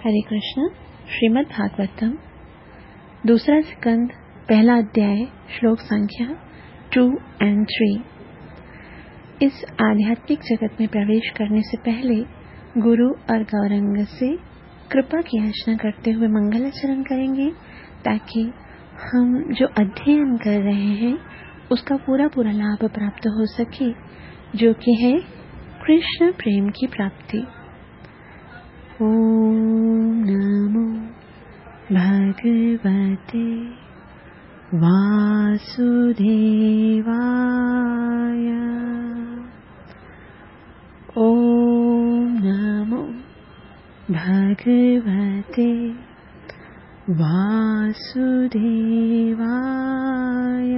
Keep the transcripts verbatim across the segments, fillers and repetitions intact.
हरे कृष्ण। श्रीमद् भागवतम दूसरा स्कंद पहला अध्याय श्लोक संख्या टू एंड थ्री। इस आध्यात्मिक जगत में प्रवेश करने से पहले गुरु और गौरंग से कृपा की याचना करते हुए मंगलाचरण करेंगे, ताकि हम जो अध्ययन कर रहे हैं उसका पूरा पूरा लाभ प्राप्त हो सके, जो कि है कृष्ण प्रेम की प्राप्ति। ओम नमो भगवते वासुदेवाय। ओम नमो भगवते वासुदेवाय।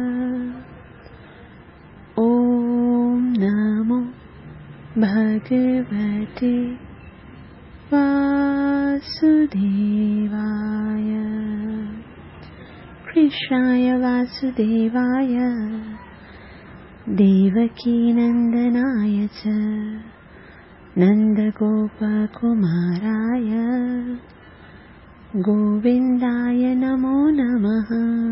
ओम नमो भगवते वासुदेवाय। कृष्णाय वासुदेवाय देवकी नंदनाय च नंदगोपकुमाराय गोविन्दाय नमो नमः।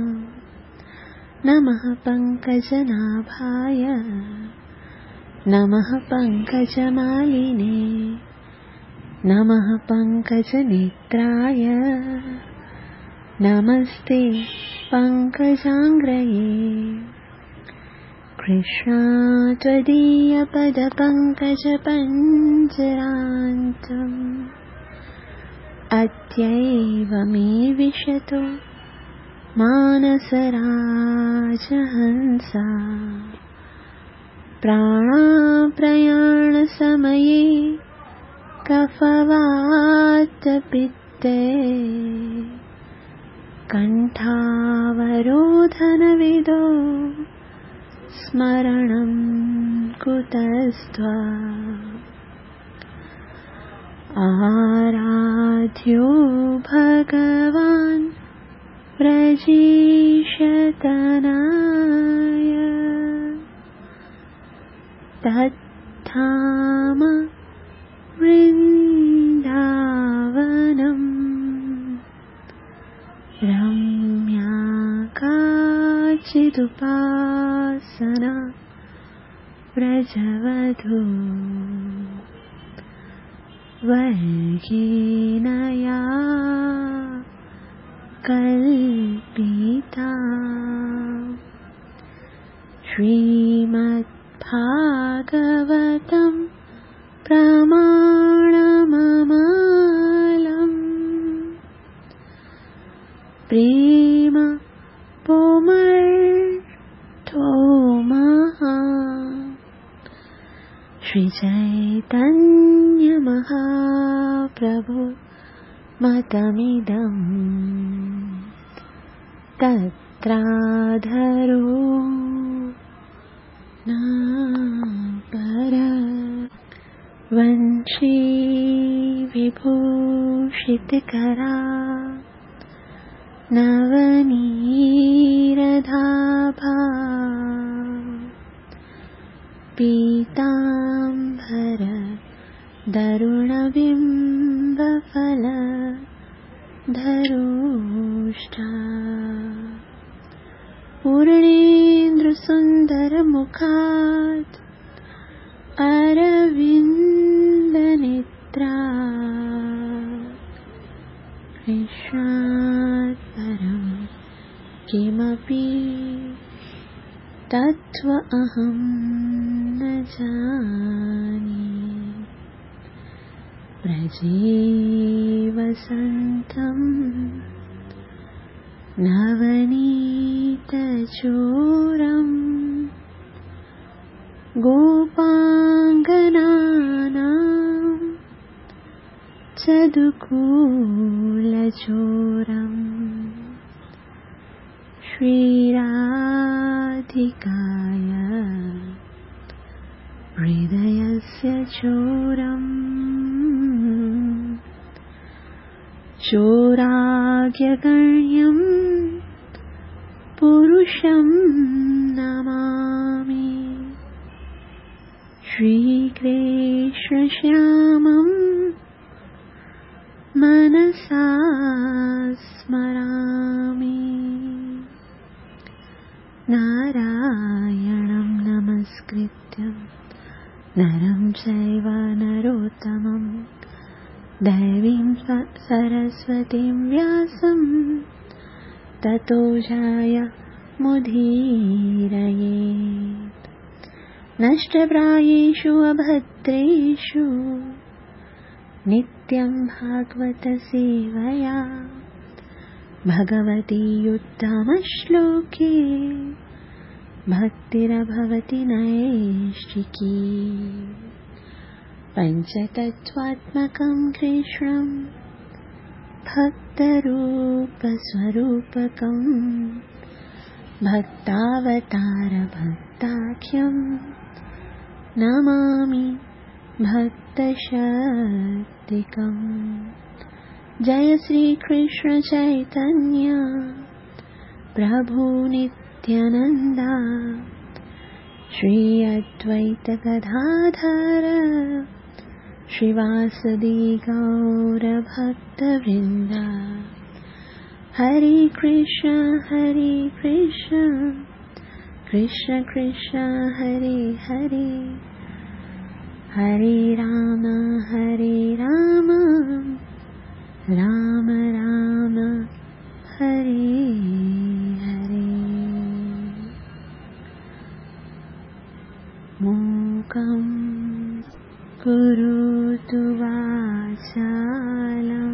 नमः पंकजनाभाय नमः पंकजमालिने नमः पंकजनेत्राय नमस्ते पंकजांग्रये। कृष्णा त्वदीयपदपङ्कजपञ्जरान्तम् अद्यैव मे विशतो मानसराजहंसा। प्राणाप्रयाणसमये कफवातपित्ते कण्ठावरोधनविदो स्मरणं कुतस्त्वा। आराध्यो भगवान् व्रजेशतनाय तत्धाम वृन्दावनम् रम्या काचिदुपासना व्रजवधू वर्गेण या कल्पिता। श्रीमद्भागवतम् प्रमाणममालम् प्रेम पुमर्थो महा। श्री चैतन्य महाप्रभु मतमिदम् तत्राधरो न परः। वंशी विभूषितकरा नवनीरदाभा पीताम्बर दरुणबिम्बफल धरोष्टा। पूर्णेन्दुसुन्दरमुखात् अरविन्दनेत्रा। कृष्णात् परं किमपि तत्त्वमहं न जाने। व्रजे वसन्तं नवनीतचोरम् गोपाङ्गनानां चदुकूलचोरम्। श्रीराधिकाय हृदयस्य चोरम्। चोराग्यगण्यम् पुरुषं नमामि। श्रीकृष्ण श्यामं मनसा स्मरामि नारायणं नमस्कृत्यं नरं चैव नरोत्तमं दैवीं सरस्वतीं व्यासं ततो जयमुदीरयेत्। नष्टप्रायेषु अभद्रेषु नित्यं भागवत सेवया भगवती उत्तमश्लोके भक्तिरभवति नैष्ठिकी। पञ्चतत्त्वात्मकं कृष्णं भक्तरूपस्वरूपकं भक्तावतारभक्ताख्यं नमामि भक्तशक्तिकम्। जय श्री कृष्ण चैतन्य प्रभु नित्यानंदा श्री अद्वैत गदाधर श्रीवासदि गौर भक्तवृंद। हरे कृष्ण हरे कृष्ण कृष्ण कृष्ण हरे हरे हरे राम हरे राम राम राम हरे हरे। मूकं करोतु वाचालं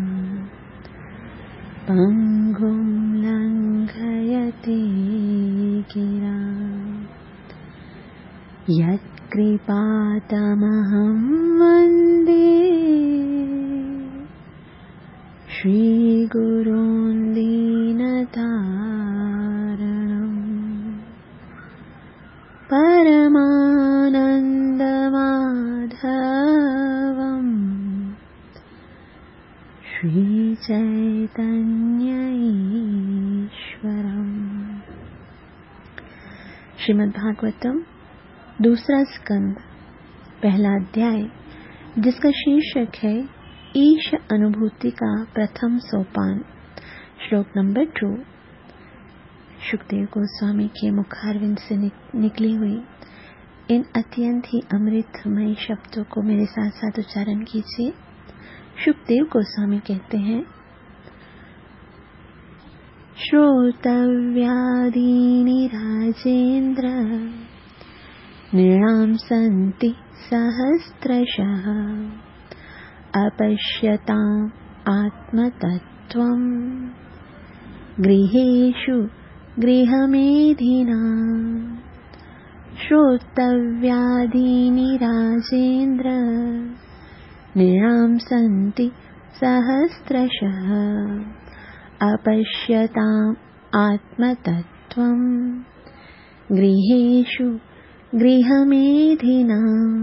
पङ्गुं लङ्घयते गिरिं यत्कृपातमहं वन्दे श्रीगुरून् दीनतारणम्। परमानन्दमाधवम् श्रीचैतन्य ईश्वरम्। श्रीमद् भागवतम दूसरा स्कंद पहला अध्याय, जिसका शीर्षक है ईश अनुभूति का प्रथम सोपान। श्लोक नंबर टू। सुखदेव गोस्वामी के मुखारविंद से निकली हुई इन अत्यंत ही अमृतमय शब्दों को मेरे साथ साथ उच्चारण कीजिए। सुखदेव गोस्वामी कहते हैं, श्रोतव्यादीनि राजेन्द्र नृणां सन्ति सहस्रशः अपश्यताम् आत्मतत्त्वम् गृहेषु गृहमेधिनाम्। श्रोतव्यादीनि राजेन्द्र नृणां सन्ति सहस्रशः अपश्यताम् आत्मतत्त्वम् गृहेषु गृहमेधिनाम्।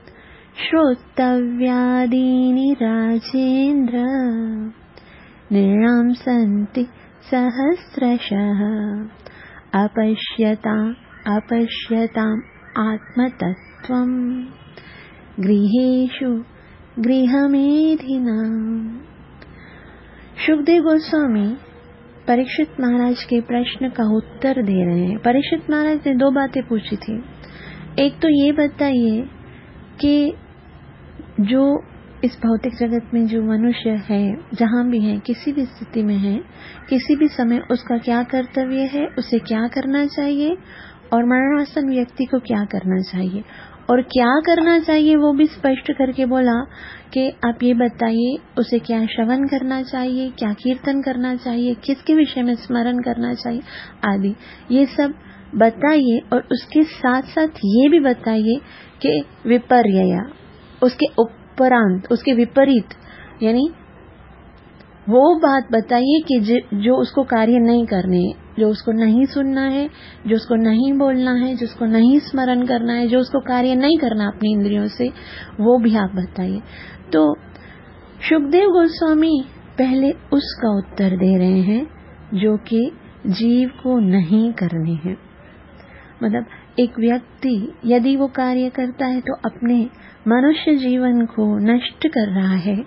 श्रोतव्यादीनि राजेन्द्र नृणां सन्ति सहस्रशः अपश्यताम् अपश्यताम् आत्मतत्त्वम् गृहेषु गृहमेधिनाम्। सुखदेव गोस्वामी परीक्षित महाराज के प्रश्न का उत्तर दे रहे हैं। परीक्षित महाराज ने दो बातें पूछी थी। एक तो ये बताइए कि जो इस भौतिक जगत में जो मनुष्य है, जहाँ भी है, किसी भी स्थिति में है, किसी भी समय उसका क्या कर्तव्य है, उसे क्या करना चाहिए, और मरणासन व्यक्ति को क्या करना चाहिए। और क्या करना चाहिए वो भी स्पष्ट करके बोला कि आप ये बताइए उसे क्या श्रवण करना चाहिए, क्या कीर्तन करना चाहिए, किसके विषय में स्मरण करना चाहिए आदि, ये सब बताइए। और उसके साथ साथ ये भी बताइए कि विपर्यय, उसके उपरांत, उसके विपरीत, यानी वो बात बताइए कि जो उसको कार्य नहीं करने, जो उसको नहीं सुनना है, जो उसको नहीं बोलना है, जो उसको नहीं स्मरण करना है, जो उसको कार्य नहीं करना अपनी इंद्रियों से, वो भी आप बताइए। तो सुखदेव गोस्वामी पहले उसका उत्तर दे रहे हैं जो कि जीव को नहीं करने हैं। मतलब एक व्यक्ति यदि वो कार्य करता है तो अपने मनुष्य जीवन को नष्ट कर रहा है,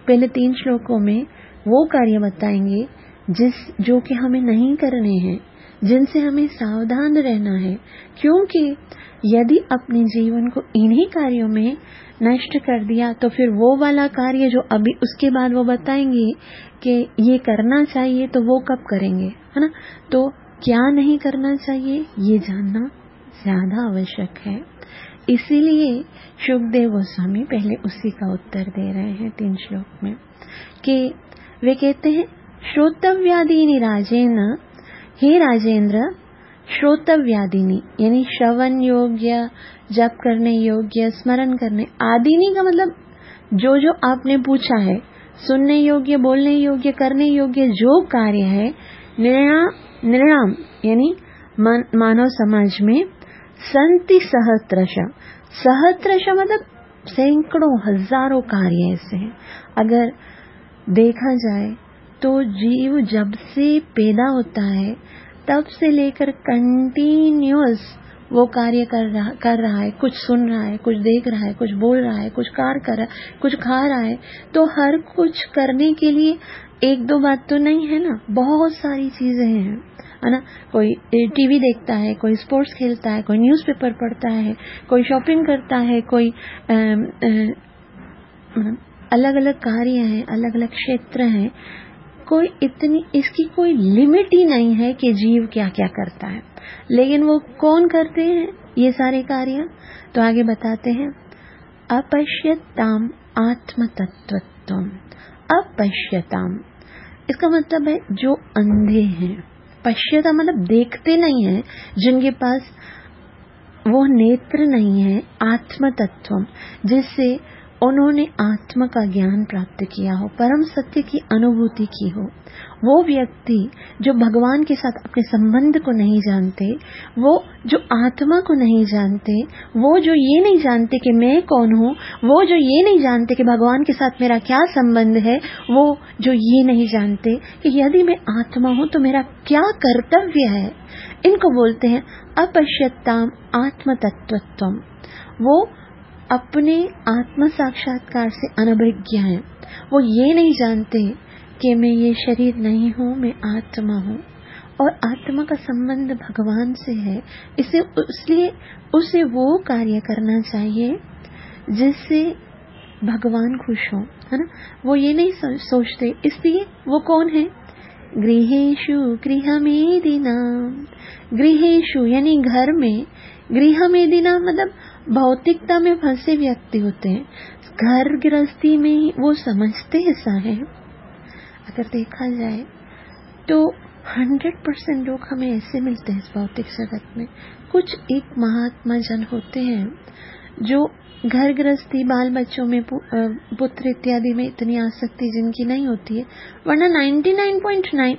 पहले तीन श्लोकों में वो कार्य बताएंगे जिस जो कि हमें नहीं करने हैं, जिनसे हमें सावधान रहना है, क्योंकि यदि अपने जीवन को इन्हीं कार्यों में नष्ट कर दिया तो फिर वो वाला कार्य जो अभी उसके बाद वो बताएंगे कि ये करना चाहिए तो वो कब करेंगे, है ना। तो क्या नहीं करना चाहिए ये जानना ज्यादा आवश्यक है। इसीलिए शुकदेव गोस्वामी पहले उसी का उत्तर दे रहे हैं तीन श्लोक में कि वे कहते हैं श्रोतव्यादीनि राजेन, हे राजेंद्र, श्रोतव्यादीनि यानी श्रवण योग्य, जप करने योग्य, स्मरण करने, आदिनी का मतलब जो जो आपने पूछा है, सुनने योग्य, बोलने योग्य, करने योग्य जो कार्य है, निर्णाम यानी मानव समाज में संति सहस्रश, सहस्रश मतलब सैकड़ों हजारों कार्य ऐसे हैं। अगर देखा जाए तो जीव जब से पैदा होता है तब से लेकर कंटिन्यूअस वो कार्य कर रहा कर रहा है, कुछ सुन रहा है, कुछ देख रहा है, कुछ बोल रहा है, कुछ कार्य कर रहा है, कुछ खा रहा है। तो हर कुछ करने के लिए एक दो बात तो नहीं है ना, बहुत सारी चीजें हैं, है ना। कोई टीवी देखता है, कोई स्पोर्ट्स खेलता है, कोई न्यूज़पेपर पढ़ता है, कोई शॉपिंग करता है, कोई अलग अलग कार्य हैं, अलग अलग क्षेत्र हैं। कोई इतनी इसकी कोई लिमिट ही नहीं है कि जीव क्या क्या करता है, लेकिन वो कौन करते हैं ये सारे कार्य। तो आगे बताते हैं अपश्यताम आत्मतत्वत्वम। अपश्यताम इसका मतलब है जो अंधे हैं, पश्यता मतलब देखते नहीं है, जिनके पास वो नेत्र नहीं है, आत्मतत्वम जिससे उन्होंने आत्मा का ज्ञान प्राप्त किया हो, परम सत्य की अनुभूति की हो। वो व्यक्ति जो भगवान के साथ अपने संबंध को नहीं जानते, वो जो आत्मा को नहीं जानते, वो जो ये नहीं जानते कि मैं कौन हूँ, वो जो ये नहीं जानते कि भगवान के साथ मेरा क्या संबंध है, वो जो ये नहीं जानते कि यदि मैं आत्मा हूँ तो मेरा क्या कर्तव्य है, इनको बोलते हैं अपश्यताम आत्मतत्वत्वम। वो अपने आत्म साक्षात्कार से अनभिज्ञ हैं, वो ये नहीं जानते कि मैं ये शरीर नहीं हूँ, मैं आत्मा हूँ और आत्मा का संबंध भगवान से है। इसे इसलिए उसे वो कार्य करना चाहिए जिससे भगवान खुश हो, है ना। वो ये नहीं सोचते, इसलिए वो कौन है, गृहेषु गृहमेदिना। गृहेषु यानी घर में, गृहमेदिना मतलब भौतिकता में फंसे व्यक्ति होते हैं, घर गृहस्थी में वो समझते ऐसा है। अगर देखा जाए तो हंड्रेड परसेंट लोग हमें ऐसे मिलते हैं इस भौतिक जगत में। कुछ एक महात्मा जन होते हैं जो घर गृहस्थी, बाल बच्चों में, पुत्र इत्यादि में इतनी आसक्ति जिनकी नहीं होती है, वरना ninety nine point nine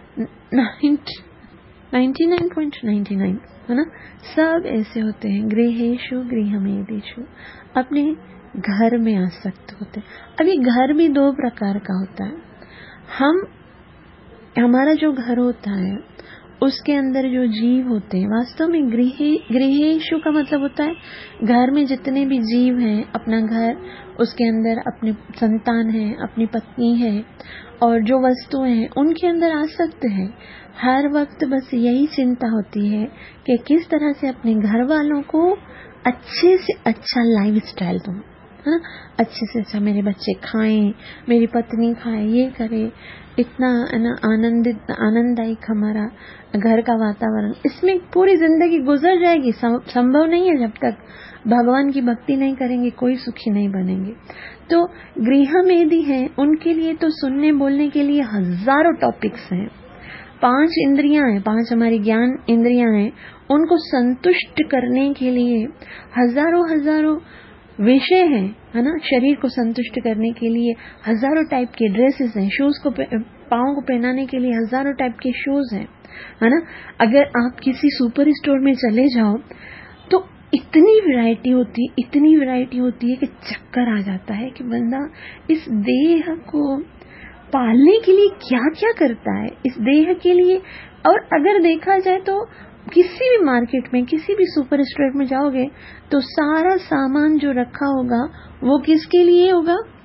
ninety nine point ninety nine है ना, सब ऐसे होते हैं। गृहेषु गृहमेदिषु अपने घर में आसक्त होते हैं। अभी घर भी दो प्रकार का होता है। हम हमारा जो घर होता है उसके अंदर जो जीव होते हैं, वास्तव में गृहे गृहेषु का मतलब होता है घर में जितने भी जीव हैं, अपना घर, उसके अंदर अपने संतान है, अपनी पत्नी है और जो वस्तुएं हैं उनके अंदर आसक्त है। हर वक्त बस यही चिंता होती है कि किस तरह से अपने घर वालों को अच्छे से अच्छा लाइफ स्टाइल दूं, है ना, अच्छे से अच्छा मेरे बच्चे खाएं, मेरी पत्नी खाए, ये करे, इतना ना आनंदित आनंददायक हमारा घर का वातावरण, इसमें पूरी जिंदगी गुजर जाएगी। संभव नहीं है, जब तक भगवान की भक्ति नहीं करेंगे कोई सुखी नहीं बनेंगे। तो गृहमेदी हैं, उनके लिए तो सुनने बोलने के लिए हजारों टॉपिक्स हैं। पांच इंद्रियां हैं, पांच हमारी ज्ञान इंद्रियां हैं, उनको संतुष्ट करने के लिए हजारों हजारों विषय हैं, है ना। शरीर को संतुष्ट करने के लिए हजारों टाइप के ड्रेसेस हैं, शूज को पाँव को पहनाने के लिए हजारों टाइप के शूज हैं, है ना। अगर आप किसी सुपर स्टोर में चले जाओ तो इतनी वैरायटी होती है, इतनी वैरायटी होती है कि चक्कर आ जाता है कि बंदा इस देह को पालने के लिए क्या क्या करता है, इस देह के लिए। और अगर देखा जाए तो किसी भी मार्केट में, किसी भी सुपर स्टोर में जाओगे तो सारा सामान जो रखा होगा वो किसके लिए होगा,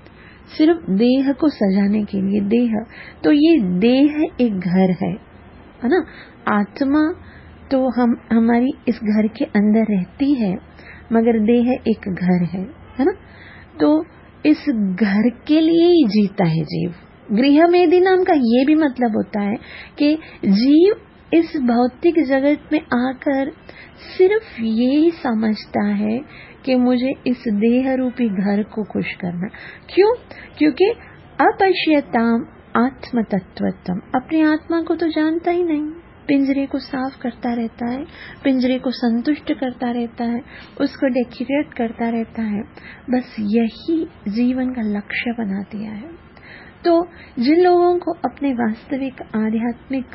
सिर्फ देह को सजाने के लिए। देह तो ये देह एक घर है, है ना। आत्मा तो हम हमारी इस घर के अंदर रहती है, मगर देह एक घर है, है ना। तो इस घर के लिए ही जीता है जीव। गृहमेधि नाम का ये भी मतलब होता है कि जीव इस भौतिक जगत में आकर सिर्फ ये समझता है कि मुझे इस देह रूपी घर को खुश करना। क्यों? क्योंकि अपश्यताम आत्म तत्वतम, अपनी आत्मा को तो जानता ही नहीं। पिंजरे को साफ करता रहता है, पिंजरे को संतुष्ट करता रहता है, उसको डेकोरेट करता रहता है। बस यही जीवन का लक्ष्य बना दिया है। तो जिन लोगों को अपने वास्तविक आध्यात्मिक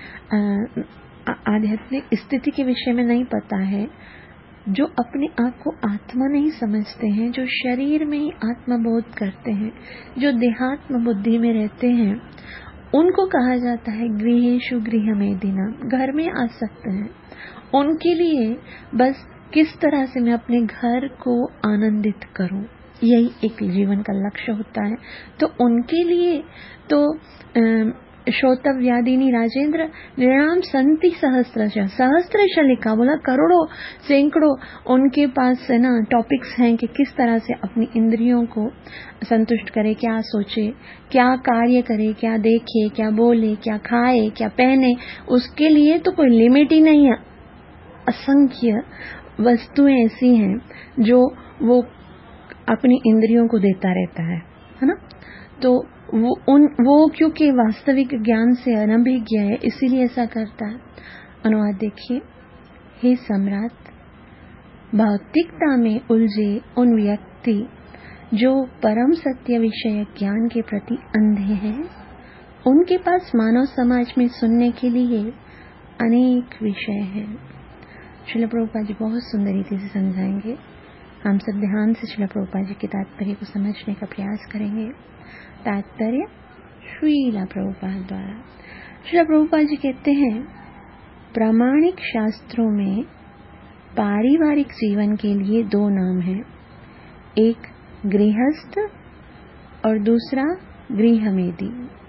आध्यात्मिक स्थिति के विषय में नहीं पता है, जो अपने आप को आत्मा नहीं समझते हैं, जो शरीर में ही आत्मा बोध करते हैं, जो देहात्म बुद्धि में रहते हैं, उनको कहा जाता है गृहेषु गृहमेधिना, घर में आसक्त हैं। उनके लिए बस किस तरह से मैं अपने घर को आनंदित करूं, यही एक जीवन का लक्ष्य होता है। तो उनके लिए तो श्रोतव्यादिनी राजेंद्र निर्णाम संति सहस्त्रश, सहस्त्रश लिखा, बोला करोड़ों सैकड़ों उनके पास है ना टॉपिक्स हैं कि किस तरह से अपनी इंद्रियों को संतुष्ट करे, क्या सोचे, क्या कार्य करे, क्या देखे, क्या बोले, क्या खाए, क्या पहने। उसके लिए तो कोई लिमिट ही नहीं है। असंख्य वस्तुएं ऐसी हैं जो वो अपनी इंद्रियों को देता रहता है, है ना। तो वो उन वो क्योंकि वास्तविक ज्ञान से अनभिज्ञ है, इसीलिए ऐसा करता है। अनुवाद देखिए। हे सम्राट, भौतिकता में उलझे उन व्यक्ति जो परम सत्य विषय ज्ञान के प्रति अंधे हैं, उनके पास मानव समाज में सुनने के लिए अनेक विषय हैं। श्रील प्रभुपाद जी बहुत सुंदर रीति से समझाएंगे। हम सब ध्यान से श्रील प्रभुपाद जी के तात्पर्य को समझने का प्रयास करेंगे। तात्पर्य श्रील प्रभुपाद द्वारा। श्रील प्रभुपाद जी कहते हैं, प्रामाणिक शास्त्रों में पारिवारिक जीवन के लिए दो नाम हैं, एक गृहस्थ और दूसरा गृहमेधि।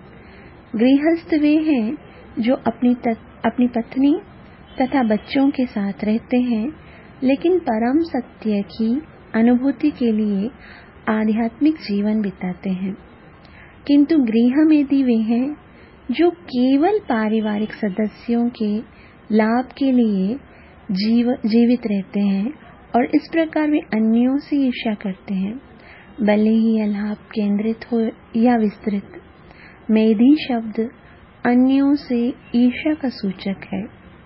गृहस्थ वे हैं जो अपनी तत, अपनी पत्नी तथा बच्चों के साथ रहते हैं, लेकिन परम सत्य की अनुभूति के लिए आध्यात्मिक जीवन बिताते हैं। किंतु गृहमेधि वे हैं जो केवल पारिवारिक सदस्यों के लाभ के लिए जीव, जीवित रहते हैं और इस प्रकार वे अन्यों से ईर्ष्या करते हैं, भले ही यह लाभ केंद्रित हो या विस्तृत। मेधि शब्द अन्यों से ईर्ष्या का सूचक है।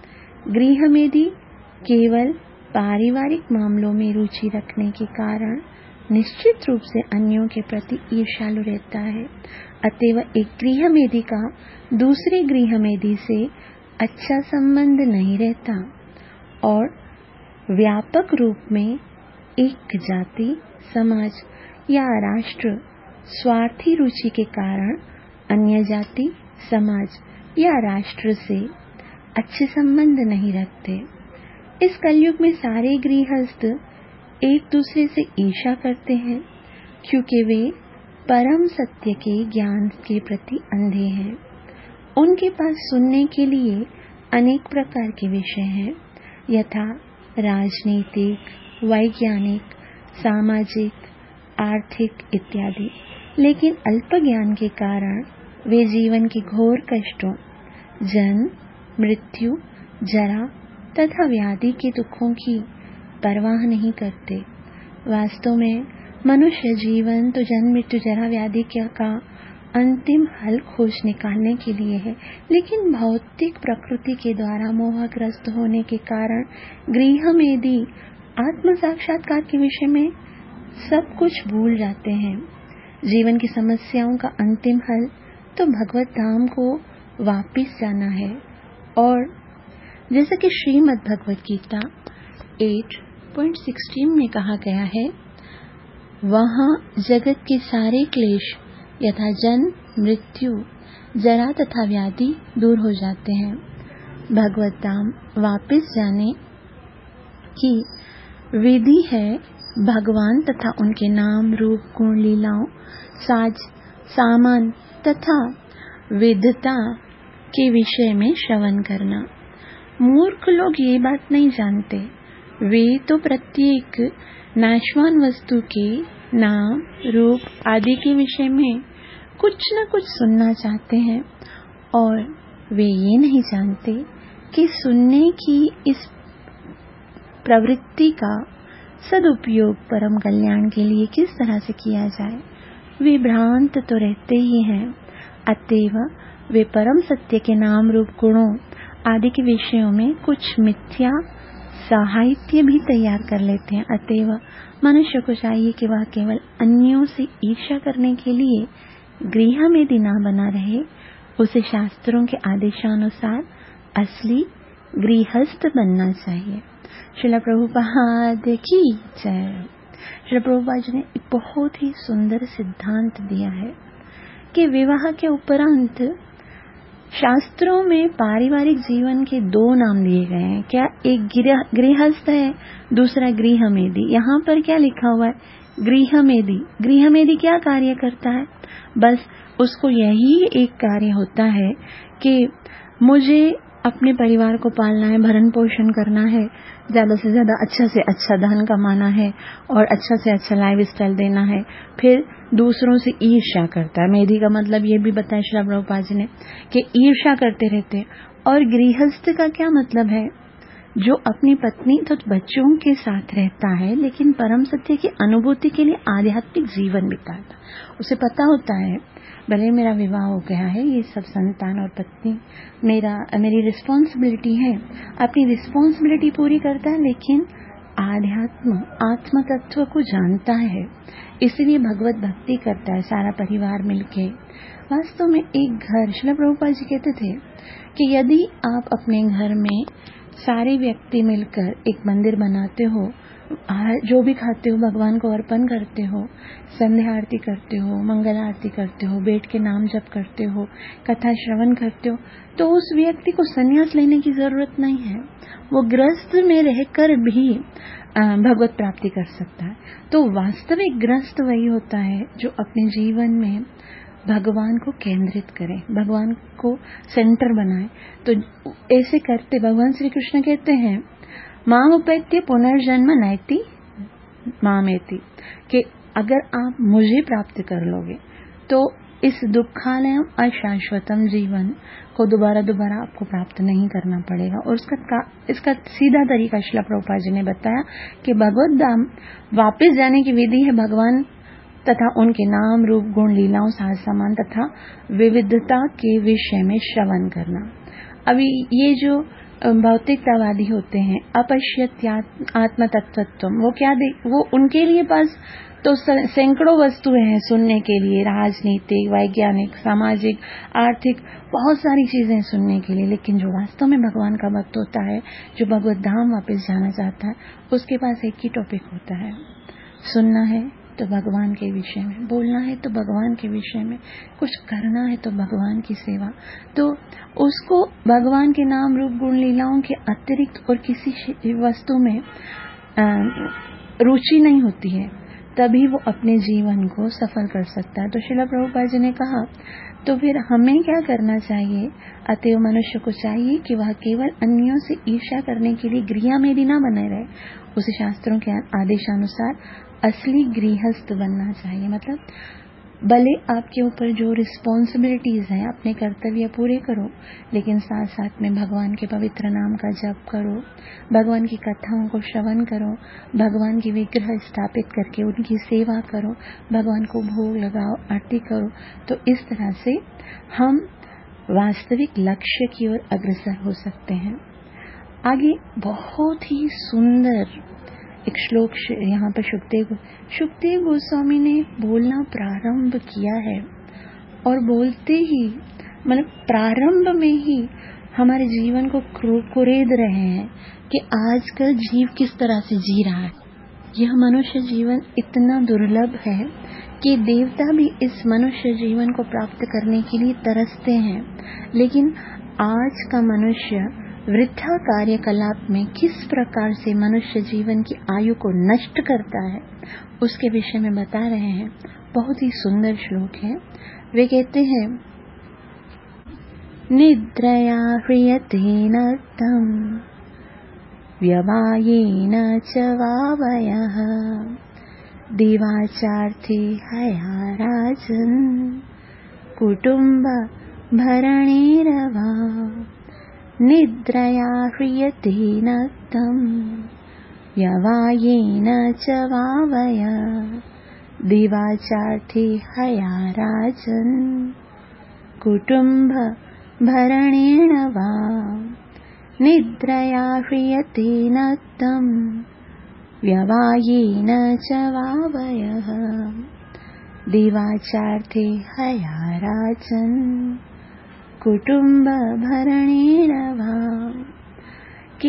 गृहमेधि केवल पारिवारिक मामलों में रुचि रखने के कारण निश्चित रूप से अन्यों के प्रति ईर्ष्यालु रहता है। अतएव एक गृहमेधि का दूसरे गृहमेधि से अच्छा संबंध नहीं रहता और व्यापक रूप में एक जाति, समाज या राष्ट्र स्वार्थी रुचि के कारण अन्य जाति, समाज या राष्ट्र से अच्छे संबंध नहीं रखते। इस कलयुग में सारे गृहस्थ एक दूसरे से ईर्ष्या करते हैं, क्योंकि वे परम सत्य के ज्ञान के प्रति अंधे हैं। उनके पास सुनने के लिए अनेक प्रकार के विषय हैं, यथा राजनीतिक, वैज्ञानिक, सामाजिक, आर्थिक इत्यादि, लेकिन अल्प ज्ञान के कारण वे जीवन के घोर कष्टों, जन्म, मृत्यु, जरा तथा व्याधि के दुखों की परवाह नहीं करते। वास्तव में मनुष्य जीवन तो जन्म, मृत्यु, जरा, व्याधि का अंतिम हल खोज निकालने के लिए है, लेकिन भौतिक प्रकृति के द्वारा मोहग्रस्त होने के कारण गृहमेधि आत्म साक्षात्कार के विषय में सब कुछ भूल जाते हैं। जीवन की समस्याओं का अंतिम हल तो भगवत धाम को वापिस जाना है, और जैसा कि श्रीमद् भगवत गीता आठ पॉइंट सोलह में कहा गया है, वहाँ जगत के सारे क्लेश यथा जन्म, मृत्यु, जरा तथा व्याधि दूर हो जाते हैं। भगवत धाम वापिस जाने की विधि है भगवान तथा उनके नाम रूप गुण लीलाओं साज सामान तथा विधता के विषय में श्रवण करना। मूर्ख लोग ये बात नहीं जानते। वे तो प्रत्येक नाशवान वस्तु के नाम रूप आदि के विषय में कुछ न कुछ सुनना चाहते हैं और वे ये नहीं जानते कि सुनने की इस प्रवृत्ति का सदुपयोग परम कल्याण के लिए किस तरह से किया जाए। वे भ्रांत तो रहते ही हैं, अतएव वे परम सत्य के नाम रूप गुणों आदि के विषयों में कुछ मिथ्या साहित्य भी तैयार कर लेते हैं। अतएव मनुष्य को चाहिए कि वह केवल अन्यों से ईर्ष्या करने के लिए गृह में न बना रहे, उसे शास्त्रों के आदेशानुसार असली गृहस्थ बनना चाहिए। श्रील प्रभुपाद की जय। श्रील प्रभुपाद जी ने एक बहुत ही सुंदर सिद्धांत दिया है कि विवाह के उपरांत शास्त्रों में पारिवारिक जीवन के दो नाम दिए गए हैं। क्या? एक गृहस्थ है, दूसरा गृहमेधी। यहाँ पर क्या लिखा हुआ है? गृहमेधी। गृहमेधी क्या कार्य करता है? बस उसको यही एक कार्य होता है कि मुझे अपने परिवार को पालना है, भरण पोषण करना है, ज्यादा से ज्यादा अच्छा से अच्छा धन कमाना है और अच्छा से अच्छा लाइफ स्टाइल देना है। फिर दूसरों से ईर्ष्या करता है। मेधी का मतलब ये भी बताया श्रील प्रभुपाद जी ने कि ईर्ष्या करते रहते हैं। और गृहस्थ का क्या मतलब है? जो अपनी पत्नी तो बच्चों के साथ रहता है लेकिन परम सत्य की अनुभूति के लिए आध्यात्मिक जीवन बिताता। उसे पता होता है भले मेरा विवाह हो गया है, ये सब संतान और पत्नी मेरा मेरी रिस्पॉन्सिबिलिटी है, अपनी रिस्पॉन्सिबिलिटी पूरी करता है लेकिन आध्यात्म आत्म तत्व को जानता है, इसलिए भगवत भक्ति करता है सारा परिवार मिलके। वास्तव में एक घर, श्रील प्रभुपाद जी कहते थे कि यदि आप अपने घर में सारे व्यक्ति मिलकर एक मंदिर बनाते हो, जो भी खाते हो भगवान को अर्पण करते हो, संध्या आरती करते हो, मंगल आरती करते हो, बैठ के नाम जप करते हो, कथा श्रवण करते हो, तो उस व्यक्ति को संन्यास लेने की जरूरत नहीं है। वो गृहस्थ में रहकर भी भगवत प्राप्ति कर सकता है। तो वास्तविक गृहस्थ वही होता है जो अपने जीवन में भगवान को केंद्रित करे, भगवान को सेंटर बनाए। तो ऐसे करते भगवान श्री कृष्ण कहते हैं माम उपैत्य पुनर्जन्म नैति मामेति, कि अगर आप मुझे प्राप्त कर लोगे तो इस दुखालयम अशाश्वतम जीवन को दोबारा दोबारा आपको प्राप्त नहीं करना पड़ेगा। और उसका इसका सीधा तरीका श्रील प्रभुपाद जी ने बताया कि भगवत धाम वापस जाने की विधि है भगवान तथा उनके नाम रूप गुण लीलाओं साज सामान तथा विविधता के विषय में श्रवण करना। अभी ये जो भौतिकतावादी होते हैं, अपश्यत्यात्म आत्म तत्वत्व, वो क्या दे, वो उनके लिए पास तो सैकड़ों वस्तुएं हैं सुनने के लिए, राजनीतिक, वैज्ञानिक, सामाजिक, आर्थिक, बहुत सारी चीजें सुनने के लिए। लेकिन जो वास्तव में भगवान का भक्त होता है, जो भगवत धाम वापस जाना चाहता है, उसके पास एक ही टॉपिक होता है, सुनना है तो भगवान के विषय में, बोलना है तो भगवान के विषय में, कुछ करना है तो भगवान की सेवा। तो उसको भगवान के नाम रूप गुण लीलाओं के अतिरिक्त और किसी वस्तु में रुचि नहीं होती है, तभी वो अपने जीवन को सफल कर सकता है। तो श्रील प्रभुपाद जी ने कहा तो फिर हमें क्या करना चाहिए? अतएव मनुष्य को चाहिए कि वह केवल अन्यों से ईर्ष्या करने के लिए गृह में भी न बने रहे, उसे शास्त्रों के आदेशानुसार असली गृहस्थ बनना चाहिए। मतलब भले आपके ऊपर जो रिस्पॉन्सिबिलिटीज हैं, अपने कर्तव्य पूरे करो, लेकिन साथ साथ में भगवान के पवित्र नाम का जप करो, भगवान की कथाओं को श्रवण करो, भगवान की विग्रह स्थापित करके उनकी सेवा करो, भगवान को भोग लगाओ, आरती करो। तो इस तरह से हम वास्तविक लक्ष्य की ओर अग्रसर हो सकते हैं। आगे बहुत ही सुंदर एक श्लोक यहाँ पर सुखदेव सुखदेव गोस्वामी ने बोलना प्रारंभ किया है और बोलते ही मतलब प्रारंभ में ही हमारे जीवन को कुरेद रहे हैं कि आज का जीव किस तरह से जी रहा है। यह मनुष्य जीवन इतना दुर्लभ है कि देवता भी इस मनुष्य जीवन को प्राप्त करने के लिए तरसते हैं, लेकिन आज का मनुष्य वृथा कार्यकलाप में किस प्रकार से मनुष्य जीवन की आयु को नष्ट करता है उसके विषय में बता रहे हैं। बहुत ही सुंदर श्लोक है। वे कहते हैं, निद्रया ह्रियते नक्तं व्यवायेन च वावयः दिवाचार्थे हया राजन् कुटुम्ब भरणेरवा। निद्रया ह्रियते नक्तं व्यवायेन च वावयः दिवाचार्थे हया राजन् कुटुम्ब भरणेन वा। निद्रया ह्रियते नक्तं व्यवायेन च वावयः दिवाचार्थे हया राजन् कुटुम्ब भरणेन वा। कि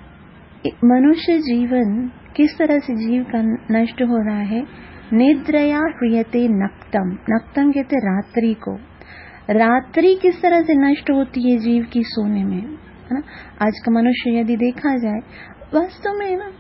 मनुष्य जीवन किस तरह से जीव का नष्ट हो रहा है। निद्रया ह्रियते नक्तम, नक्तम कहते रात्रि को। रात्रि किस तरह से नष्ट होती है जीव की सोने में, है ना। आज का मनुष्य यदि देखा जाए, वास्तव में ना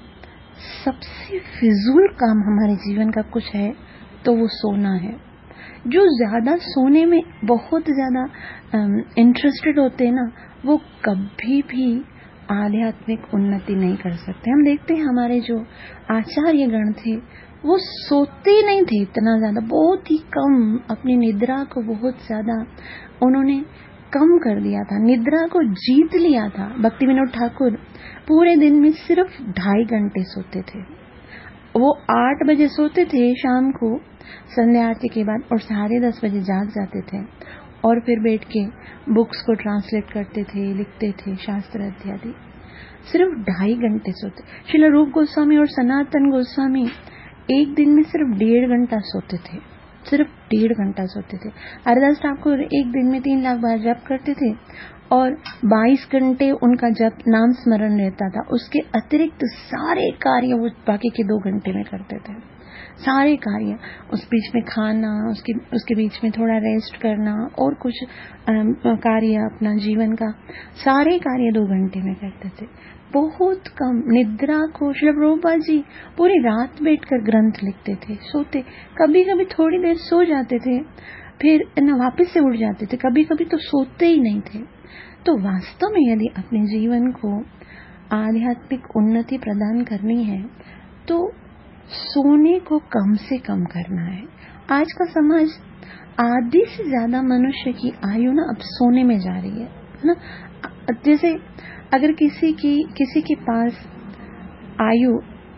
सबसे फिजूल काम हमारे जीवन का कुछ है तो वो सोना है। जो ज्यादा सोने में बहुत ज्यादा इंटरेस्टेड होते हैं ना, वो कभी भी आध्यात्मिक उन्नति नहीं कर सकते। हम देखते हैं हमारे जो आचार्य गण थे वो सोते नहीं थे इतना ज्यादा, बहुत ही कम, अपनी निद्रा को बहुत ज्यादा उन्होंने कम कर दिया था, निद्रा को जीत लिया था। भक्ति विनोद ठाकुर पूरे दिन में सिर्फ ढाई घंटे सोते थे। वो आठ बजे सोते थे शाम को संध्या आरती के बाद, और साढ़े दस बजे जाग जाते थे और फिर बैठ के बुक्स को ट्रांसलेट करते थे, लिखते थे, शास्त्र इत्यादि। सिर्फ ढाई घंटे सोते। श्रील रूप गोस्वामी और सनातन गोस्वामी एक दिन में सिर्फ डेढ़ घंटा सोते थे, सिर्फ डेढ़ घंटा सोते थे। हरिदास ठाकुर एक दिन में तीन लाख बार जप करते थे और बाईस घंटे उनका जप नाम स्मरण रहता था। उसके अतिरिक्त सारे कार्य वो बाकी के दो घंटे में करते थे, सारे कार्य। उस बीच में खाना, उसके उसके बीच में थोड़ा रेस्ट करना और कुछ कार्य अपना जीवन का, सारे कार्य दो घंटे में करते थे, बहुत कम। निद्रा को श्री प्रभुपाद जी पूरी रात बैठकर ग्रंथ लिखते थे, सोते, कभी कभी थोड़ी देर सो जाते थे, फिर न वापस से उठ जाते थे, कभी कभी तो सोते ही नहीं थे। तो वास्तव में यदि अपने जीवन को आध्यात्मिक उन्नति प्रदान करनी है तो सोने को कम से कम करना है। आज का समाज, आधी से ज्यादा मनुष्य की आयु ना अब सोने में जा रही है ना। जैसे अगर किसी की किसी के पास आयु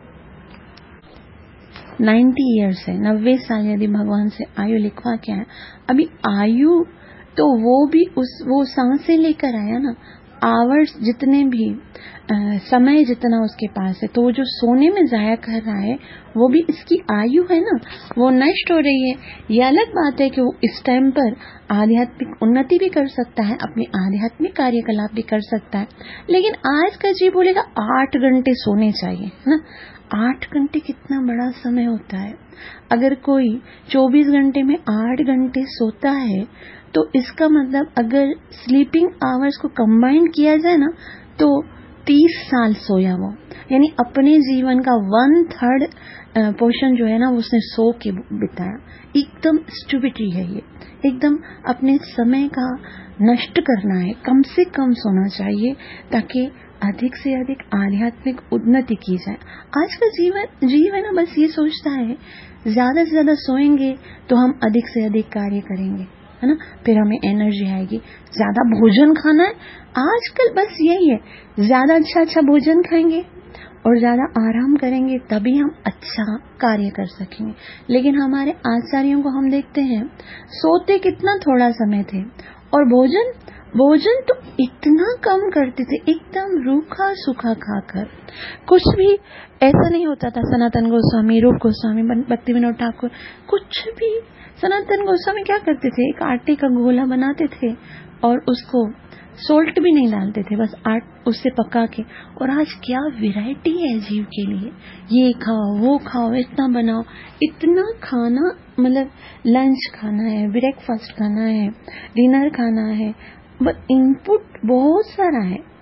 नब्बे इयर्स है, नब्बे साल यदि भगवान से आयु लिखवा के आया, अभी आयु तो वो भी उस वो सांसें लेकर आया ना, आवर्स जितने भी आ, समय जितना उसके पास है, तो वो जो सोने में जाया कर रहा है वो भी इसकी आयु है ना, वो नष्ट हो रही है। ये अलग बात है कि वो इस टाइम पर आध्यात्मिक उन्नति भी कर सकता है, अपने आध्यात्मिक कार्यकलाप भी कर सकता है। लेकिन आज का जीव बोलेगा आठ घंटे सोने चाहिए, है ना। आठ घंटे कितना बड़ा समय होता है। अगर कोई चौबीस घंटे में आठ घंटे सोता है तो इसका मतलब अगर स्लीपिंग आवर्स को कंबाइन किया जाए ना तो तीस साल सोया वो, यानी अपने जीवन का वन थर्ड पोर्शन जो है ना उसने सो के बिताया। एकदम स्टुपिडिटी है ये, एकदम अपने समय का नष्ट करना है। कम से कम सोना चाहिए ताकि अधिक से अधिक आध्यात्मिक उन्नति की जाए। आज का जीवन जीव है ना बस ये सोचता है ज्यादा से ज्यादा सोएंगे तो हम अधिक से अधिक कार्य करेंगे, है ना, फिर हमें एनर्जी आएगी। ज्यादा भोजन खाना है आजकल, बस यही है, ज्यादा अच्छा अच्छा भोजन खाएंगे और ज्यादा आराम करेंगे तभी हम अच्छा कार्य कर सकेंगे। लेकिन हमारे आचार्यों को हम देखते हैं सोते कितना थोड़ा समय थे और भोजन भोजन तो इतना कम करते थे, एकदम रूखा सूखा खाकर। कुछ भी ऐसा नहीं होता था। सनातन गोस्वामी, रूप गोस्वामी, भक्ति विनोद ठाकुर, कुछ भी। सनातन गोस्वामी क्या करते थे, एक आटे का गोला बनाते थे और उसको सोल्ट भी नहीं डालते थे, बस आट उससे पका के। और आज क्या वैरायटी है जीव के लिए, ये खाओ वो खाओ, इतना बनाओ, इतना खाना, मतलब लंच खाना है, ब्रेकफास्ट खाना है, डिनर खाना है, बट इनपुट बहुत सारा है।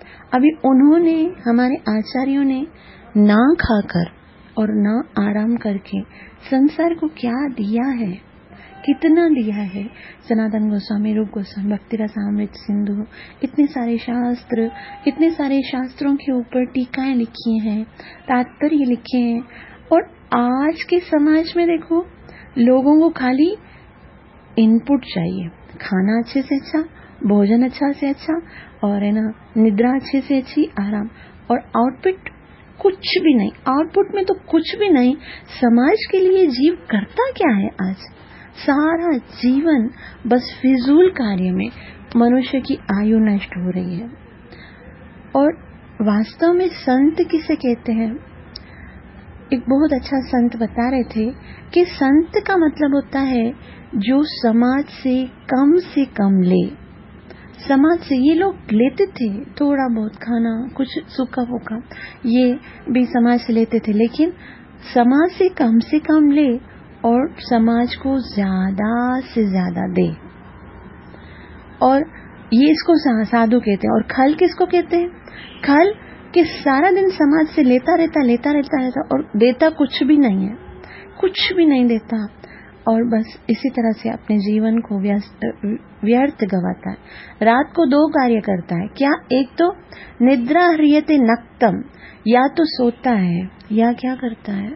अभी उन्होंने, हमारे आचार्यों ने ना खाकर और ना आराम करके संसार को क्या दिया है, कितना दिया है। सनातन गोस्वामी, रूप गोस्वामी, भक्ति रसामृत सिंधु, इतने सारे शास्त्र, इतने सारे शास्त्रों के ऊपर टीकाएं लिखी हैं, तात्पर्य लिखे हैं। और आज के समाज में देखो, लोगों को खाली इनपुट चाहिए, खाना अच्छे से अच्छा, भोजन अच्छा से अच्छा, और है ना निद्रा अच्छे से अच्छी, आराम, और आउटपुट कुछ भी नहीं। आउटपुट में तो कुछ भी नहीं। समाज के लिए जीव करता क्या है आज? सारा जीवन बस फिजूल कार्य में मनुष्य की आयु नष्ट हो रही है। और वास्तव में संत किसे कहते हैं? एक बहुत अच्छा संत बता रहे थे कि संत का मतलब होता है जो समाज से कम से कम ले। समाज से ये लोग लेते थे थोड़ा बहुत खाना, कुछ सूखा फूका, ये भी समाज से लेते थे, लेकिन समाज से कम से कम ले और समाज को ज्यादा से ज्यादा दे। और ये इसको साधु कहते हैं। और खल किसको कहते हैं? खल कि सारा दिन समाज से लेता रहता लेता रहता रहता और देता कुछ भी नहीं है, कुछ भी नहीं देता, और बस इसी तरह से अपने जीवन को व्यस्त व्यर्थ गवाता है। रात को दो कार्य करता है। क्या? एक तो निद्रा ह्रियते नक्तम, या तो सोता है, या क्या करता है?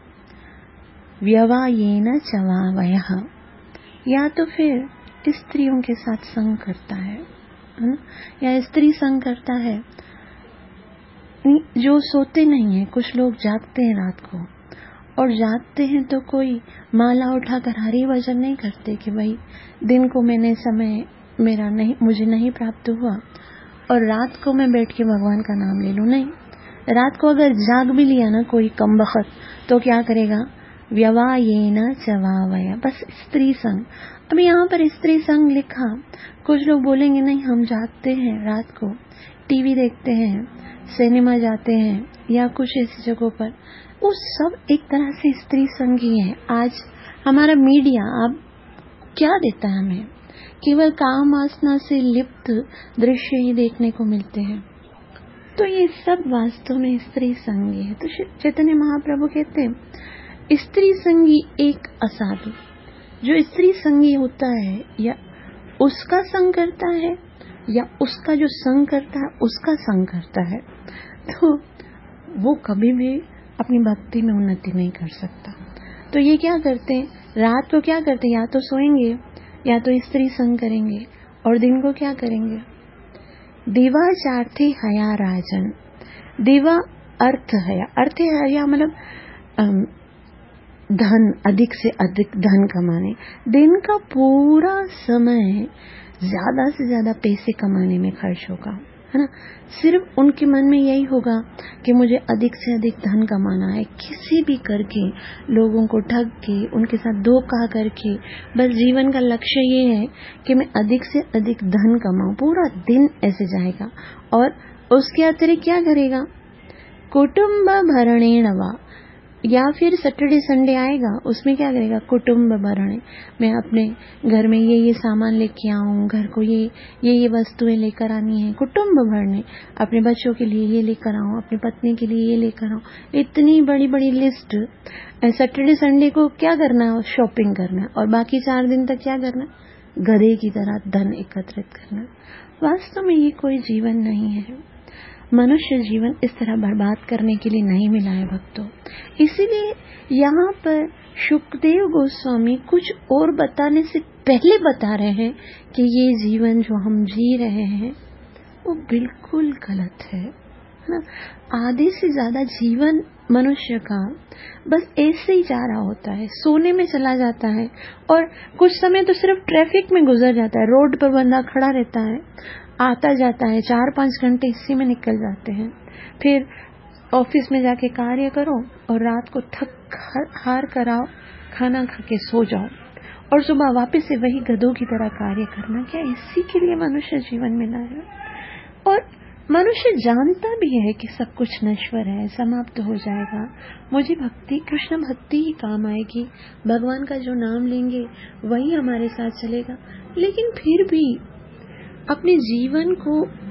व्यवायेन चवावयः, या तो फिर स्त्रियों के साथ संग करता है, है ना? या स्त्री संग करता है। जो सोते नहीं है, कुछ लोग जागते हैं रात को, और जागते हैं तो कोई माला उठाकर हरि भजन नहीं करते कि भाई दिन को मैंने समय मेरा नहीं, मुझे नहीं प्राप्त हुआ और रात को मैं बैठ के भगवान का नाम ले लूं। नहीं, रात को अगर जाग भी लिया ना कोई कमबख्त, तो क्या करेगा? व्यवायेन चवावय, बस स्त्री संग। अभी यहाँ पर स्त्री संग लिखा, कुछ लोग बोलेंगे नहीं हम जागते हैं रात को, टीवी देखते हैं, सिनेमा जाते हैं, या कुछ ऐसी जगहों पर, वो सब एक तरह से स्त्री संग ही है। आज हमारा मीडिया अब क्या देता है हमें? केवल काम वासना से लिप्त दृश्य ही देखने को मिलते हैं। तो ये सब वास्तव में स्त्री संगी है। तो चैतन्य महाप्रभु कहते हैं स्त्री संगी एक असाधु। जो स्त्री संगी होता है, या उसका संग करता है, या उसका जो संग करता है उसका संग करता है, तो वो कभी भी अपनी भक्ति में उन्नति नहीं कर सकता। तो ये क्या करते हैं? रात को क्या करते हैं? या तो सोएंगे, या तो स्त्री संग करेंगे, और दिन को क्या करेंगे? दिवा चार्थी हया राजन। दिवा अर्थ हया, अर्थ हया मतलब धन, अधिक से अधिक धन कमाने। दिन का पूरा समय ज्यादा से ज्यादा पैसे कमाने में खर्च होगा, है ना? सिर्फ उनके मन में यही होगा कि मुझे अधिक से अधिक धन कमाना है, किसी भी करके, लोगों को ठग के, उनके साथ धोखा करके, बस जीवन का लक्ष्य ये है कि मैं अधिक से अधिक धन कमाऊं। पूरा दिन ऐसे जाएगा। और उसके अतिरिक्त क्या करेगा? कुटुंब भरणेण वा, या फिर सैटरडे संडे आएगा, उसमें क्या करेगा? कुटुंब भरणे, मैं अपने घर में ये ये सामान लेके आऊं, घर को ये ये ये वस्तुएं लेकर आनी है। कुटुंब भरणे, अपने बच्चों के लिए ये लेकर आऊं, अपनी पत्नी के लिए ये लेकर आऊं। इतनी बड़ी बड़ी लिस्ट। सैटरडे संडे को क्या करना है? शॉपिंग करना। और बाकी चार दिन तक क्या करना? गधे की तरह धन एकत्रित करना। वास्तव में ये कोई जीवन नहीं है। मनुष्य जीवन इस तरह बर्बाद करने के लिए नहीं मिला है भक्तों। इसीलिए यहाँ पर शुकदेव गोस्वामी कुछ और बताने से पहले बता रहे हैं कि ये जीवन जो हम जी रहे हैं वो बिल्कुल गलत है, ना? आधे से ज्यादा जीवन मनुष्य का बस ऐसे ही जा रहा होता है, सोने में चला जाता है, और कुछ समय तो सिर्फ ट्रैफिक में गुजर जाता है। रोड पर बंदा खड़ा रहता है, आता जाता है, चार पांच घंटे इसी में निकल जाते हैं। फिर ऑफिस में जाके कार्य करो और रात को थक हार कर आओ, खाना खा के सो जाओ, और सुबह वापस से वही गधों की तरह कार्य करना। क्या इसी के लिए मनुष्य जीवन मिला है? और मनुष्य जानता भी है कि सब कुछ नश्वर है, समाप्त हो जाएगा। मुझे भक्ति, कृष्ण भक्ति ही काम आएगी, भगवान का जो नाम लेंगे वही हमारे साथ चलेगा। लेकिन फिर भी अपने जीवन को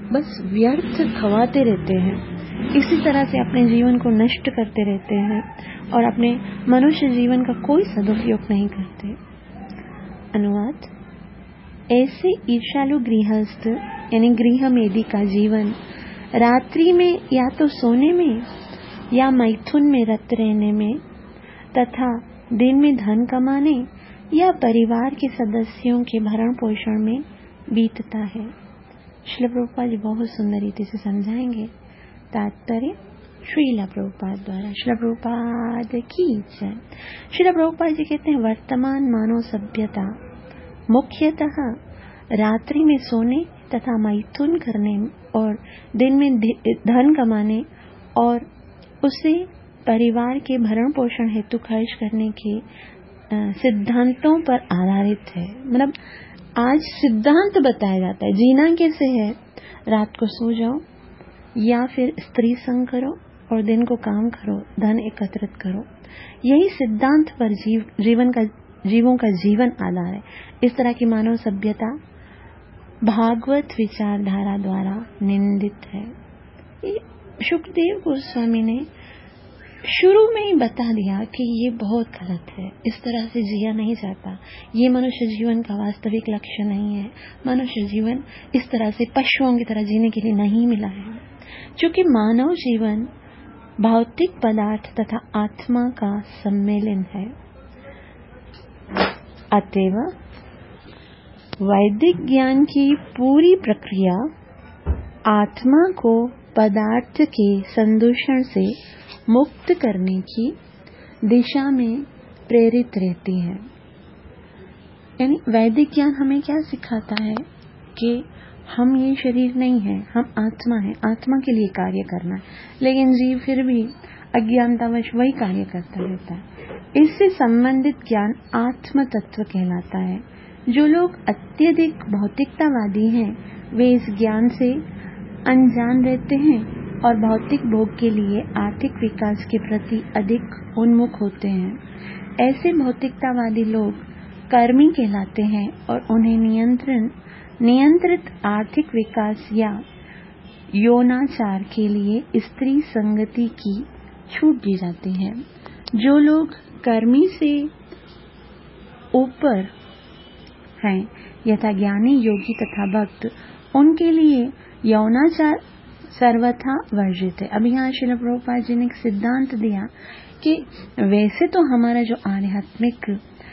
बस व्यर्थ खवाते रहते हैं। इसी तरह से अपने जीवन को नष्ट करते रहते हैं और अपने मनुष्य जीवन का कोई सदुपयोग नहीं करते। अनुवाद: ऐसे ईर्ष्यालु गृहस्थ यानी गृहमेदी का जीवन रात्रि में या तो सोने में या मैथुन में रत रहने में तथा दिन में धन कमाने या परिवार के सदस्यों के भरण पोषण में बीतता है। श्रील प्रभुपाद जी बहुत सुंदर रीति से समझाएंगे। तात्पर्य श्रील प्रभुपाद द्वारा। श्रील प्रभुपाद की जय। श्रील प्रभुपाद जी कहते हैं, वर्तमान मानव सभ्यता मुख्यतः रात्रि में सोने तथा मैथुन करने और दिन में धन कमाने और उसे परिवार के भरण पोषण हेतु खर्च करने के सिद्धांतों पर आधारित है। मतलब आज सिद्धांत बताया जाता है, जीना कैसे है। रात को सो जाओ या फिर स्त्री संग करो और दिन को काम करो, धन एकत्रित करो। यही सिद्धांत पर जीव जीवन का जीवों का जीवन आधार है। इस तरह की मानव सभ्यता भागवत विचारधारा द्वारा निंदित है। सुखदेव गोस्वामी ने शुरू में ही बता दिया कि ये बहुत गलत है, इस तरह से जिया नहीं जाता, ये मनुष्य जीवन का वास्तविक लक्ष्य नहीं है। मनुष्य जीवन इस तरह से पशुओं की तरह जीने के लिए नहीं मिला है। क्योंकि मानव जीवन भौतिक पदार्थ तथा आत्मा का सम्मेलन है। अतएव वैदिक ज्ञान की पूरी प्रक्रिया आत्मा को पदार्थ के संदूषण से मुक्त करने की दिशा में प्रेरित रहती है। यानी वैदिक ज्ञान हमें क्या सिखाता है कि हम ये शरीर नहीं है, हम आत्मा है, आत्मा के लिए कार्य करना है। लेकिन जीव फिर भी अज्ञानतावश वही कार्य करता रहता है। इससे संबंधित ज्ञान आत्म तत्व कहलाता है। जो लोग अत्यधिक भौतिकतावादी हैं वे इस ज्ञान से अनजान रहते हैं और भौतिक भोग के लिए आर्थिक विकास के प्रति अधिक उन्मुख होते हैं। ऐसे भौतिकतावादी लोग कर्मी कहलाते हैं और उन्हें नियंत्रण नियंत्रित आर्थिक विकास या यौनाचार के लिए स्त्री संगति की छूट दी जाती है। जो लोग कर्मी से ऊपर हैं यथा ज्ञानी, योगी तथा भक्त, उनके लिए यौनाचार सर्वथा वर्जित है। अब यहाँ श्रील प्रभुपाद जी ने एक सिद्धांत दिया कि वैसे तो हमारा जो आध्यात्मिक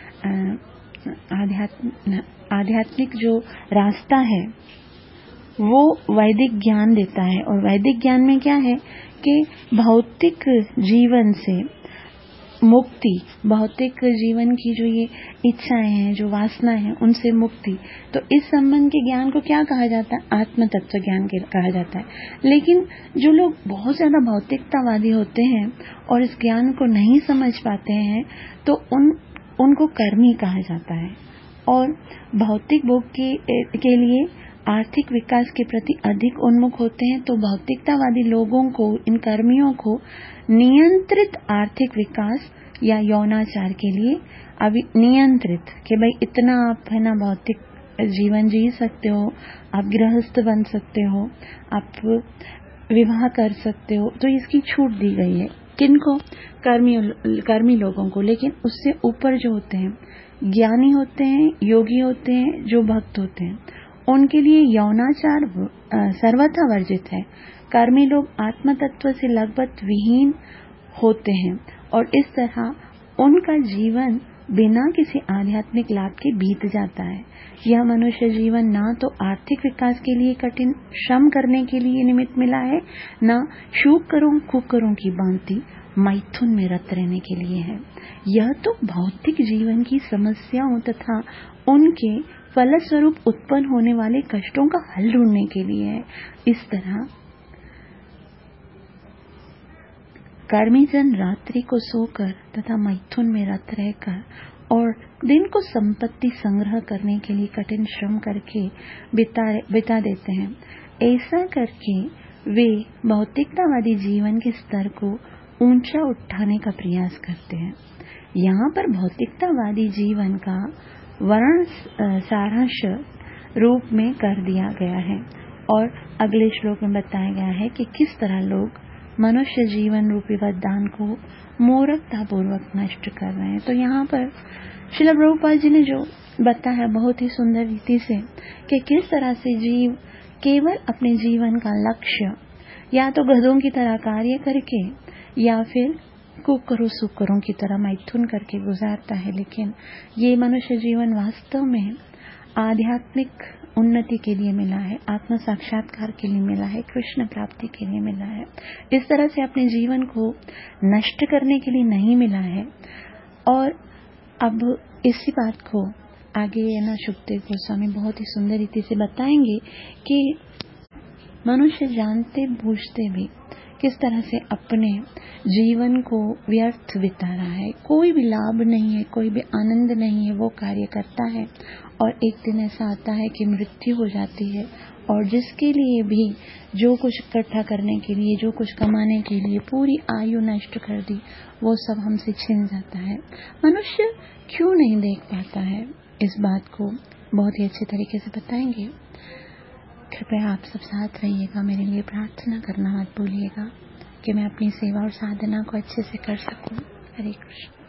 आध्यात्मिक आध्यात्मिक जो रास्ता है वो वैदिक ज्ञान देता है। और वैदिक ज्ञान में क्या है कि भौतिक जीवन से मुक्ति, भौतिक जीवन की जो ये इच्छाएं हैं, जो वासना है, उनसे मुक्ति। तो इस संबंध के ज्ञान को क्या कहा जाता है? आत्म तत्व ज्ञान कहा जाता है। लेकिन जो लोग बहुत ज्यादा भौतिकतावादी होते हैं और इस ज्ञान को नहीं समझ पाते हैं तो उन उनको कर्मी कहा जाता है और भौतिक भोग के, के लिए आर्थिक विकास के प्रति अधिक उन्मुख होते हैं। तो भौतिकतावादी लोगों को, इन कर्मियों को नियंत्रित आर्थिक विकास या यौनाचार के लिए अभी नियंत्रित कि भाई इतना आप है ना भौतिक जीवन जी सकते हो, आप गृहस्थ बन सकते हो, आप विवाह कर सकते हो, तो इसकी छूट दी गई है। किनको? कर्मी कर्मी लोगों को। लेकिन उससे ऊपर जो होते हैं, ज्ञानी होते हैं, योगी होते हैं, जो भक्त होते हैं, उनके लिए यौनाचार सर्वथा वर्जित है। कर्मी लोग आत्म तत्व से लगभग विहीन होते हैं और इस तरह उनका जीवन बिना किसी आध्यात्मिक लाभ के बीत जाता है। यह मनुष्य जीवन ना तो आर्थिक विकास के लिए कठिन श्रम करने के लिए निमित्त मिला है, न शुभ करो कुकरों की भांति मैथुन में रत रहने के लिए है। यह तो भौतिक जीवन की समस्याओं तथा उनके फलस्वरूप उत्पन्न होने वाले कष्टों का हल ढूंढने के लिए है। इस तरह कर्मीजन रात्रि को सोकर तथा मैथुन में रत रहकर और दिन को संपत्ति संग्रह करने के लिए कठिन श्रम करके बिता बिता देते हैं। ऐसा करके वे भौतिकतावादी जीवन के स्तर को ऊंचा उठाने का प्रयास करते हैं। यहाँ पर भौतिकतावादी जीवन का वर्ण सारांश रूप में कर दिया गया है और अगले श्लोक में बताया गया है कि किस तरह लोग मनुष्य जीवन रूपी वरदान को मूर्खता पूर्वक नष्ट कर रहे हैं। तो यहाँ पर श्रील प्रभुपाद जी ने जो बताया बहुत ही सुंदर रीति से कि किस तरह से जीव केवल अपने जीवन का लक्ष्य या तो गधों की तरह कार्य करके या फिर कुकरों सुकरों की तरह मैथुन करके गुजारता है, लेकिन ये मनुष्य जीवन वास्तव में आध्यात्मिक उन्नति के लिए मिला है, आत्म साक्षात्कार के लिए मिला है, कृष्ण प्राप्ति के लिए मिला है। इस तरह से अपने जीवन को नष्ट करने के लिए नहीं मिला है। और अब इसी बात को आगे ना शुकदेव गोस्वामी बहुत ही सुंदर रीति से बताएंगे कि मनुष्य जानते बूझते भी किस तरह से अपने जीवन को व्यर्थ बिता रहा है, कोई भी लाभ नहीं है, कोई भी आनंद नहीं है। वो कार्य करता है और एक दिन ऐसा आता है कि मृत्यु हो जाती है, और जिसके लिए भी जो कुछ इकट्ठा करने के लिए, जो कुछ कमाने के लिए पूरी आयु नष्ट कर दी, वो सब हमसे छिन जाता है। मनुष्य क्यों नहीं देख पाता है, इस बात को बहुत ही अच्छे तरीके से बताएंगे। कृपया आप सब साथ रहिएगा, मेरे लिए प्रार्थना करना मत भूलिएगा कि मैं अपनी सेवा और साधना को अच्छे से कर सकूं। हरे कृष्ण।